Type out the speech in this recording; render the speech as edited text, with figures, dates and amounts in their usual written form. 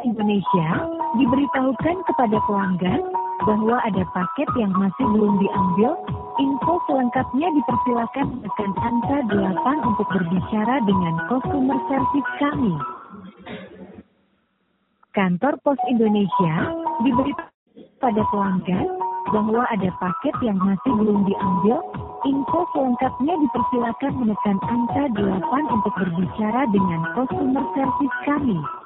Indonesia diberitahukan kepada pelanggan bahwa ada paket yang masih belum diambil. Info selengkapnya dipersilakan tekan angka 8 untuk berbicara dengan customer service kami. Kantor Pos Indonesia diberitahukan pada pelanggan bahwa ada paket yang masih belum diambil. Info selengkapnya dipersilakan menekan angka 8 untuk berbicara dengan customer service kami.